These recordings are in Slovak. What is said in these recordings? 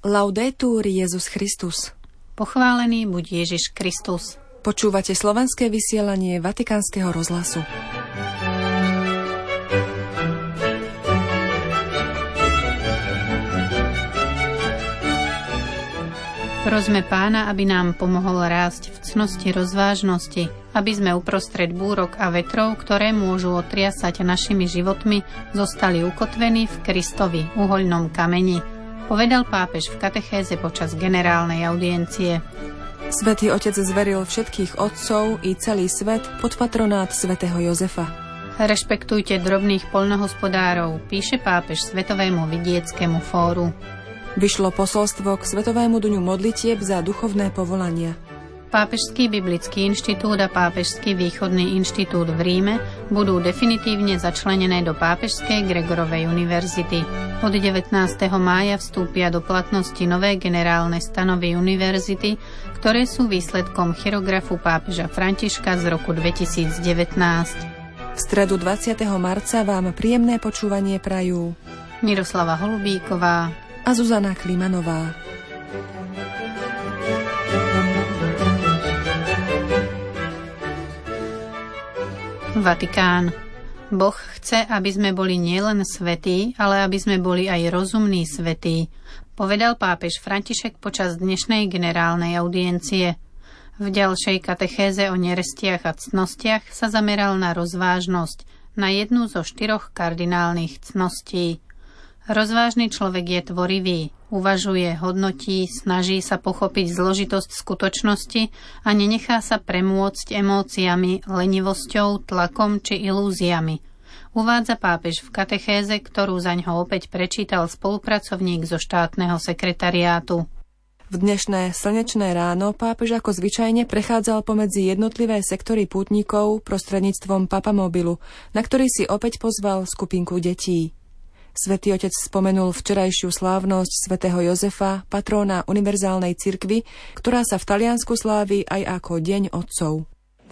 Laudetur Jesus Christus. Pochválený buď Ježiš Kristus. Počúvate slovenské vysielanie Vatikánskeho rozhlasu. Prosme Pána, aby nám pomohol rásť v cnosti rozvážnosti, aby sme uprostred búrok a vetrov, ktoré môžu otriasať našimi životmi, zostali ukotvení v Kristovi, uhoľnom kameni, povedal pápež v katechéze počas generálnej audiencie. Svätý Otec zveril všetkých otcov i celý svet pod patronát svätého Jozefa. Rešpektujte drobných poľnohospodárov, píše pápež Svetovému vidieckému fóru. Vyšlo posolstvo k Svetovému dňu modlitieb za duchovné povolania. Pápežský biblický inštitút a Pápežský východný inštitút v Ríme budú definitívne začlenené do Pápežskej Gregorovej univerzity. Od 19. mája vstúpia do platnosti nové generálne stanovy univerzity, ktoré sú výsledkom chirografu pápeža Františka z roku 2019. V stredu 20. marca vám príjemné počúvanie prajú Miroslava Holubíková a Zuzana Klimanová. Vatikán. Boh chce, aby sme boli nielen svätí, ale aby sme boli aj rozumní svätí, povedal pápež František počas dnešnej generálnej audiencie. V ďalšej katechéze o nerestiach a cnostiach sa zameral na rozvážnosť, na jednu zo 4 kardinálnych cností. Rozvážny človek je tvorivý, uvažuje, hodnotí, snaží sa pochopiť zložitosť skutočnosti a nenechá sa premôcť emóciami, lenivosťou, tlakom či ilúziami. Uvádza pápež v katechéze, ktorú zaňho opäť prečítal spolupracovník zo štátneho sekretariátu. V dnešné slnečné ráno pápež ako zvyčajne prechádzal pomedzi jednotlivé sektory pútnikov prostredníctvom papamobilu, na ktorý si opäť pozval skupinku detí. Svätý Otec spomenul včerajšiu slávnosť svätého Jozefa, patróna univerzálnej cirkvi, ktorá sa v Taliansku slávi aj ako Deň otcov.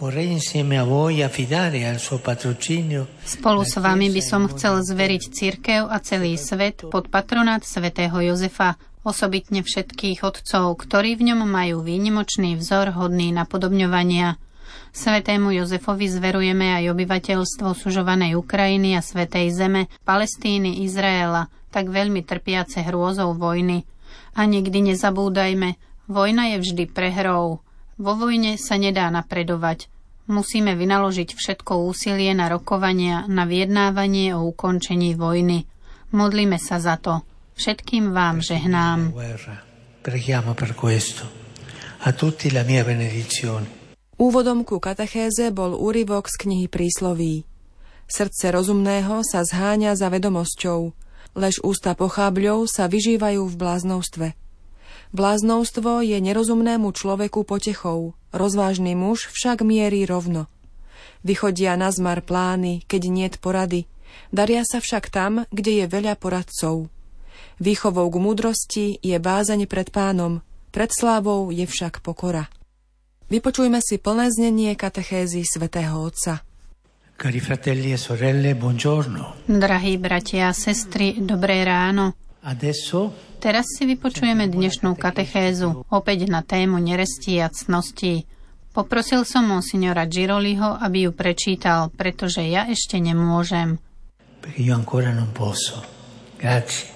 Spolu s vami by som chcel zveriť cirkev a celý svet pod patronát svätého Jozefa, osobitne všetkých otcov, ktorí v ňom majú výnimočný vzor hodný napodobňovania. Svätému Jozefovi zverujeme aj obyvateľstvo sužovanej Ukrajiny a Svätej Zeme, Palestíny, Izraela, tak veľmi trpiace hrôzou vojny. A nikdy nezabúdajme, vojna je vždy prehrou. Vo vojne sa nedá napredovať. Musíme vynaložiť všetko úsilie na rokovania, na vyjednávanie o ukončení vojny. Modlíme sa za to. Všetkým vám žehnám. Preghiamo per questo. A tutti la mia benedizione. Úvodom ku katechéze bol úryvok z knihy Prísloví. Srdce rozumného sa zháňa za vedomosťou, lež ústa pochábľov sa vyžívajú v bláznovstve. Bláznovstvo je nerozumnému človeku potechou, rozvážny muž však mierí rovno. Vychodia na zmar plány, keď niet porady, daria sa však tam, kde je veľa poradcov. Výchovou k múdrosti je bázeň pred Pánom, pred slávou je však pokora. Vypočujme si plné znenie katechézy svätého Otca. Cari fratelli e sorelle, buongiorno. Drahí bratia a sestry, dobré ráno. Adesso Teraz si vypočujeme dnešnú katechézu, opäť na tému nerestí a cností. Poprosil som monsignora Giroliho, aby ju prečítal, pretože ja ešte nemôžem. Perché io ancora non posso. Grazie.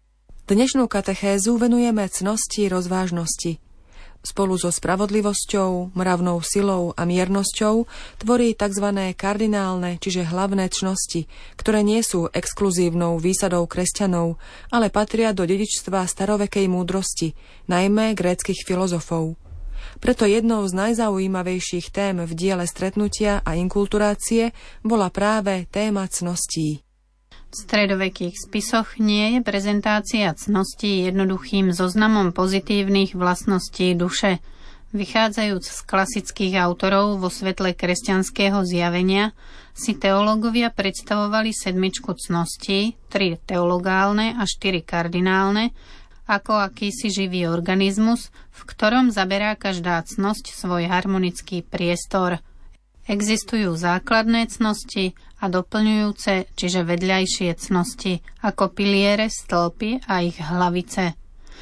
Dnešnú katechézu venujeme cnosti rozvážnosti. Spolu so spravodlivosťou, mravnou silou a miernosťou tvorí tzv. Kardinálne, čiže hlavné cnosti, ktoré nie sú exkluzívnou výsadou kresťanov, ale patria do dedičstva starovekej múdrosti, najmä gréckych filozofov. Preto jednou z najzaujímavejších tém v diele Stretnutia a inkulturácie bola práve téma cností. V stredovekých spisoch nie je prezentácia cností jednoduchým zoznamom pozitívnych vlastností duše. Vychádzajúc z klasických autorov vo svetle kresťanského zjavenia, si teológovia predstavovali 7 cností, 3 teologálne a 4 kardinálne, ako akýsi živý organizmus, v ktorom zaberá každá cnosť svoj harmonický priestor. Existujú základné cnosti a doplňujúce, čiže vedľajšie cnosti, ako piliere, stĺpy a ich hlavice.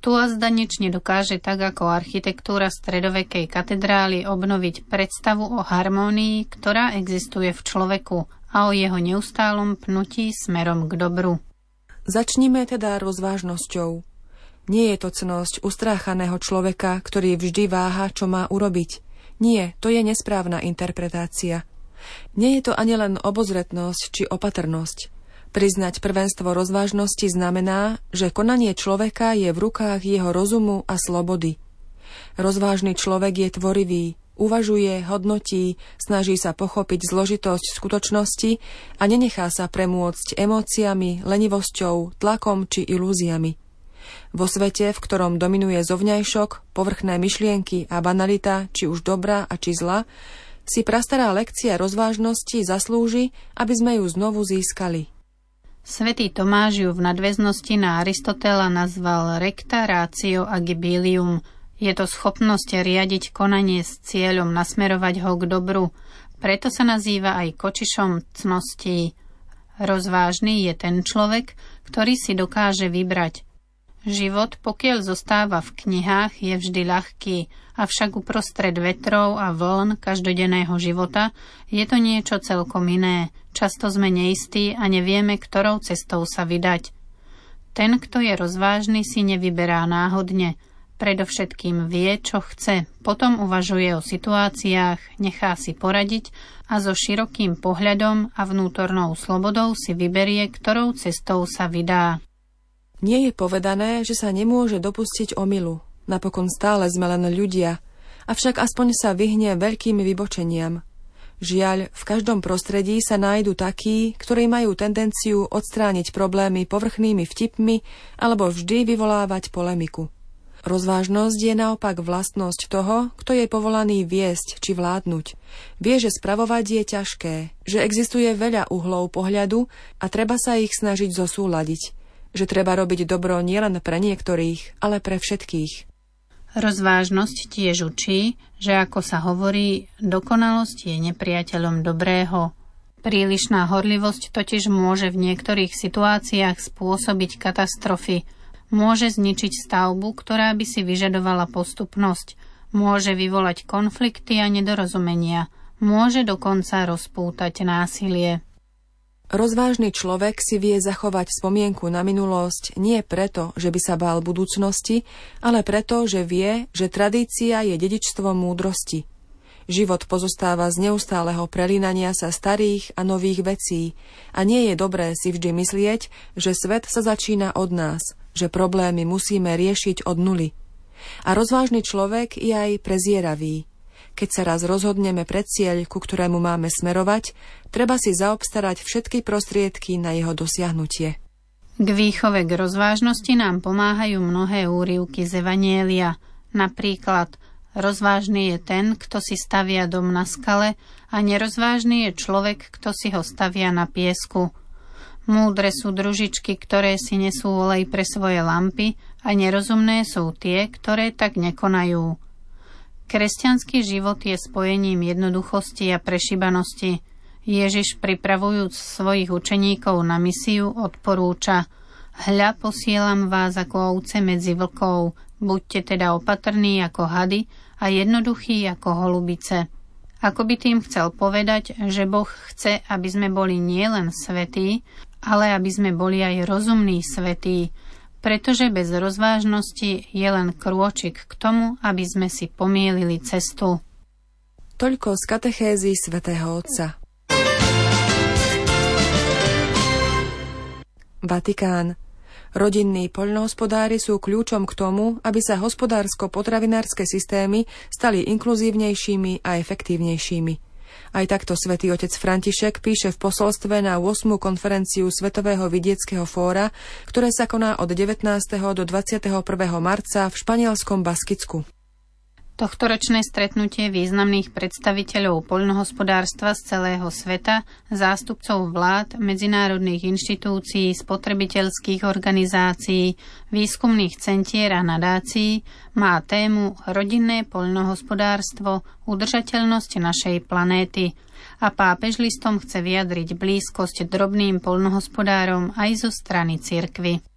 Tu azda nič nedokáže tak ako architektúra stredovekej katedrály obnoviť predstavu o harmónii, ktorá existuje v človeku a o jeho neustálom pnutí smerom k dobru. Začnime teda rozvážnosťou. Nie je to cnosť ustráchaného človeka, ktorý vždy váha, čo má urobiť. Nie, to je nesprávna interpretácia. Nie je to ani len obozretnosť či opatrnosť. Priznať prvenstvo rozvážnosti znamená, že konanie človeka je v rukách jeho rozumu a slobody. Rozvážny človek je tvorivý, uvažuje, hodnotí, snaží sa pochopiť zložitosť skutočnosti a nenechá sa premôcť emóciami, lenivosťou, tlakom či ilúziami. Vo svete, v ktorom dominuje zovňajšok, povrchné myšlienky a banalita, či už dobrá a či zla, si prastará lekcia rozvážnosti zaslúži, aby sme ju znovu získali. Svätý Tomáš ju v nadväznosti na Aristotela nazval recta ratio agibilium. Je to schopnosť riadiť konanie s cieľom nasmerovať ho k dobru. Preto sa nazýva aj kočišom cností. Rozvážny je ten človek, ktorý si dokáže vybrať. Život, pokiaľ zostáva v knihách, je vždy ľahký, avšak uprostred vetrov a vln každodenného života je to niečo celkom iné. Často sme neistí a nevieme, ktorou cestou sa vydať. Ten, kto je rozvážny, si nevyberá náhodne. Predovšetkým vie, čo chce, potom uvažuje o situáciách, nechá si poradiť a so širokým pohľadom a vnútornou slobodou si vyberie, ktorou cestou sa vydá. Nie je povedané, že sa nemôže dopustiť omylu. Napokon stále sme len ľudia, avšak aspoň sa vyhne veľkým vybočeniam. Žiaľ, v každom prostredí sa nájdu takí, ktorí majú tendenciu odstrániť problémy povrchnými vtipmi alebo vždy vyvolávať polemiku. Rozvážnosť je naopak vlastnosť toho, kto je povolaný viesť či vládnuť. Vie, že spravovať je ťažké, že existuje veľa uhlov pohľadu a treba sa ich snažiť zosúladiť. Že treba robiť dobro nielen pre niektorých, ale pre všetkých. Rozvážnosť tiež učí, že ako sa hovorí, dokonalosť je nepriateľom dobrého. Prílišná horlivosť totiž môže v niektorých situáciách spôsobiť katastrofy. Môže zničiť stavbu, ktorá by si vyžadovala postupnosť. Môže vyvolať konflikty a nedorozumenia. Môže dokonca rozpútať násilie. Rozvážny človek si vie zachovať spomienku na minulosť nie preto, že by sa bál budúcnosti, ale preto, že vie, že tradícia je dedičstvom múdrosti. Život pozostáva z neustáleho prelínania sa starých a nových vecí a nie je dobré si vždy myslieť, že svet sa začína od nás, že problémy musíme riešiť od nuly. A rozvážny človek je aj prezieravý. Keď sa raz rozhodneme pre cieľ, ku ktorému máme smerovať, treba si zaobstarať všetky prostriedky na jeho dosiahnutie. K výchove k rozvážnosti nám pomáhajú mnohé úryvky z Evanjelia. Napríklad, rozvážny je ten, kto si stavia dom na skale a nerozvážny je človek, kto si ho stavia na piesku. Múdre sú družičky, ktoré si nesú olej pre svoje lampy a nerozumné sú tie, ktoré tak nekonajú. Kresťanský život je spojením jednoduchosti a prešibanosti. Ježiš, pripravujúc svojich učeníkov na misiu, odporúča: Hľa, posielam vás ako ovce medzi vlkov, buďte teda opatrní ako hady a jednoduchí ako holubice. Ako by tým chcel povedať, že Boh chce, aby sme boli nielen svätí, ale aby sme boli aj rozumní svätí, pretože bez rozvážnosti je len krôčik k tomu, aby sme si pomielili cestu. Toľko z katechézy svätého Otca. Vatikán. Rodinní poľnohospodári sú kľúčom k tomu, aby sa hospodársko-potravinárske systémy stali inkluzívnejšími a efektívnejšími. Aj takto svätý otec František píše v posolstve na 8. konferenciu Svetového vidieckého fóra, ktoré sa koná od 19. do 21. marca v španielskom Baskicku. Tohtoročné stretnutie významných predstaviteľov poľnohospodárstva z celého sveta, zástupcov vlád, medzinárodných inštitúcií, spotrebiteľských organizácií, výskumných centier a nadácií má tému Rodinné poľnohospodárstvo, udržateľnosť našej planéty a pápež listom chce vyjadriť blízkosť drobným poľnohospodárom aj zo strany cirkvi. V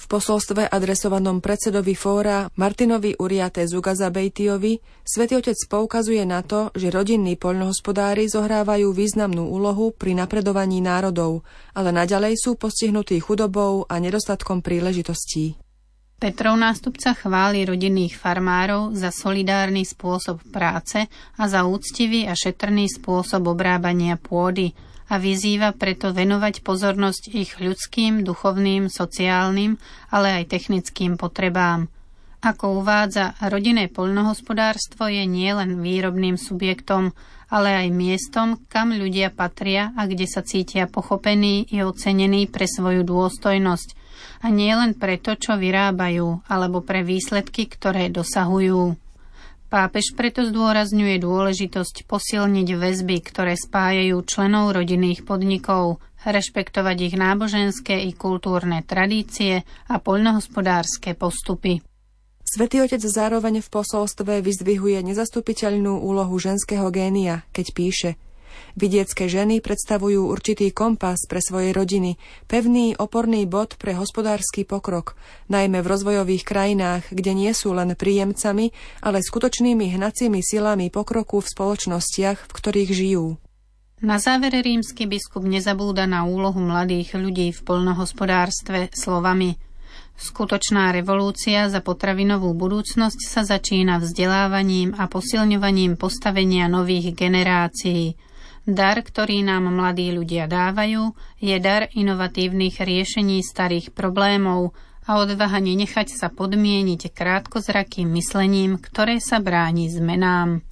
V posolstve adresovanom predsedovi fóra Martinovi Uriate Zugazabejtiovi Svätý Otec poukazuje na to, že rodinní poľnohospodári zohrávajú významnú úlohu pri napredovaní národov, ale naďalej sú postihnutí chudobou a nedostatkom príležitostí. Petrov nástupca chváli rodinných farmárov za solidárny spôsob práce a za úctivý a šetrný spôsob obrábania pôdy a vyzýva preto venovať pozornosť ich ľudským, duchovným, sociálnym, ale aj technickým potrebám. Ako uvádza, rodinné poľnohospodárstvo je nielen výrobným subjektom, ale aj miestom, kam ľudia patria a kde sa cítia pochopení i ocenení pre svoju dôstojnosť. A nie len preto, čo vyrábajú, alebo pre výsledky, ktoré dosahujú. Pápež preto zdôrazňuje dôležitosť posilniť väzby, ktoré spájajú členov rodinných podnikov, rešpektovať ich náboženské i kultúrne tradície a poľnohospodárske postupy. Svätý Otec zároveň v posolstve vyzdvihuje nezastupiteľnú úlohu ženského génia, keď píše: Vidiecké ženy predstavujú určitý kompas pre svoje rodiny, pevný oporný bod pre hospodársky pokrok, najmä v rozvojových krajinách, kde nie sú len príjemcami, ale skutočnými hnacími silami pokroku v spoločnostiach, v ktorých žijú. Na závere rímsky biskup nezabúda na úlohu mladých ľudí v poľnohospodárstve slovami: Skutočná revolúcia za potravinovú budúcnosť sa začína vzdelávaním a posilňovaním postavenia nových generácií. Dar, ktorý nám mladí ľudia dávajú, je dar inovatívnych riešení starých problémov a odvaha nenechať sa podmieniť krátkozrakým myslením, ktoré sa bráni zmenám.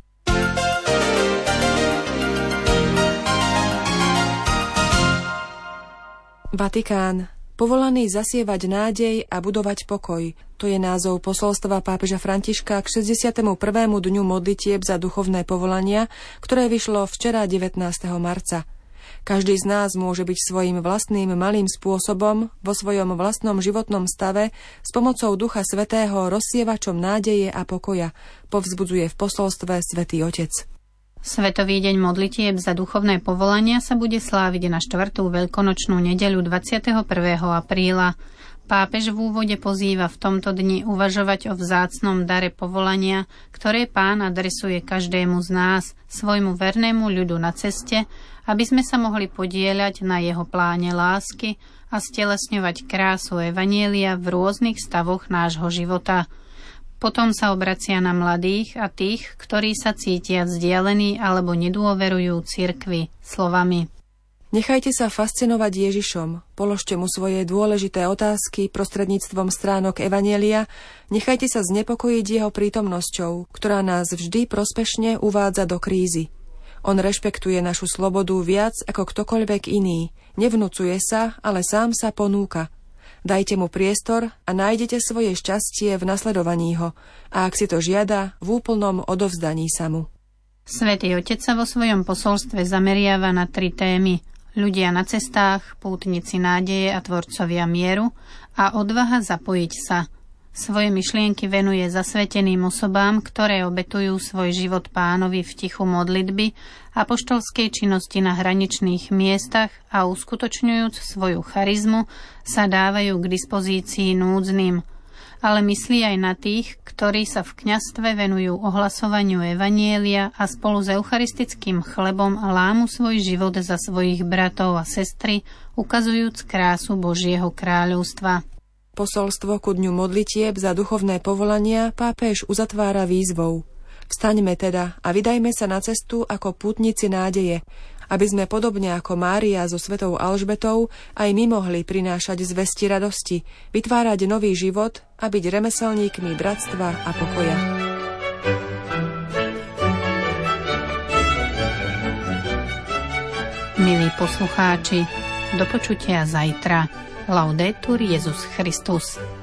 Vatikán. Povolaný zasievať nádej a budovať pokoj. To je názov posolstva pápeža Františka k 61. dňu modlitieb za duchovné povolania, ktoré vyšlo včera 19. marca. Každý z nás môže byť svojím vlastným malým spôsobom vo svojom vlastnom životnom stave s pomocou Ducha Svätého rozsievačom nádeje a pokoja, povzbudzuje v posolstve Svätý Otec. Svetový deň modlitieb za duchovné povolania sa bude sláviť na 4. veľkonočnú nedeľu 21. apríla. Pápež v úvode pozýva v tomto dni uvažovať o vzácnom dare povolania, ktoré Pán adresuje každému z nás, svojmu vernému ľudu na ceste, aby sme sa mohli podieľať na jeho pláne lásky a stelesňovať krásu evanjelia v rôznych stavoch nášho života. Potom sa obracia na mladých a tých, ktorí sa cítia vzdialení alebo nedôverujú cirkvi, slovami: Nechajte sa fascinovať Ježišom, položte mu svoje dôležité otázky prostredníctvom stránok evanjelia, nechajte sa znepokojiť jeho prítomnosťou, ktorá nás vždy prospešne uvádza do krízy. On rešpektuje našu slobodu viac ako ktokoľvek iný, nevnucuje sa, ale sám sa ponúka. Dajte mu priestor a nájdete svoje šťastie v nasledovaní ho a ak si to žiada, v úplnom odovzdaní sa mu. Svätý Otec sa vo svojom posolstve zameriava na 3 témy: ľudia na cestách, pútnici nádeje a tvorcovia mieru a odvaha zapojiť sa. Svoje myšlienky venuje zasveteným osobám, ktoré obetujú svoj život Pánovi v tichu modlitby, apoštolskej činnosti na hraničných miestach a uskutočňujúc svoju charizmu sa dávajú k dispozícii núdznym. Ale myslí aj na tých, ktorí sa v kňazstve venujú ohlasovaniu evanjelia a spolu s eucharistickým chlebom lámu svoj život za svojich bratov a sestry, ukazujúc krásu Božieho kráľovstva. Posolstvo ku dňu modlitieb za duchovné povolania pápež uzatvára výzvou: Vstaňme teda a vydajme sa na cestu ako pútnici nádeje, aby sme podobne ako Mária so svätou Alžbetou aj my mohli prinášať zvesti radosti, vytvárať nový život a byť remeselníkmi bratstva a pokoja. Milí poslucháči, do počutia zajtra. Laudetur Jesus Christus.